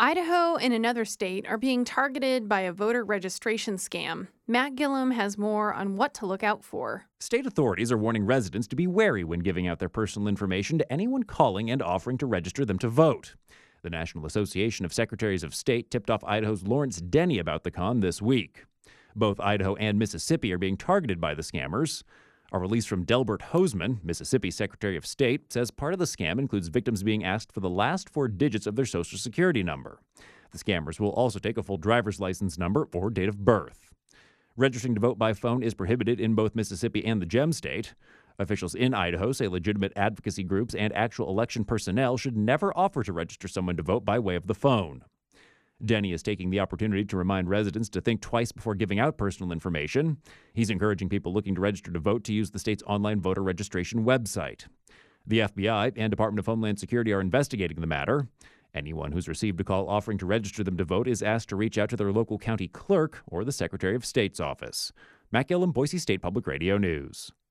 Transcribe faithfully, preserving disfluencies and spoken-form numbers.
Idaho and another state are being targeted by a voter registration scam. Matt Gillum has more on what to look out for. State authorities are warning residents to be wary when giving out their personal information to anyone calling and offering to register them to vote. The National Association of Secretaries of State tipped off Idaho's Lawrence Denny about the con this week. Both Idaho and Mississippi are being targeted by the scammers. A release from Delbert Hosemann, Mississippi Secretary of State, says part of the scam includes victims being asked for the last four digits of their Social Security number. The scammers will also take a full driver's license number or date of birth. Registering to vote by phone is prohibited in both Mississippi and the Gem State. Officials in Idaho say legitimate advocacy groups and actual election personnel should never offer to register someone to vote by way of the phone. Denny is taking the opportunity to remind residents to think twice before giving out personal information. He's encouraging people looking to register to vote to use the state's online voter registration website. The F B I and Department of Homeland Security are investigating the matter. Anyone who's received a call offering to register them to vote is asked to reach out to their local county clerk or the Secretary of State's office. Matt Gillum, Boise State Public Radio News.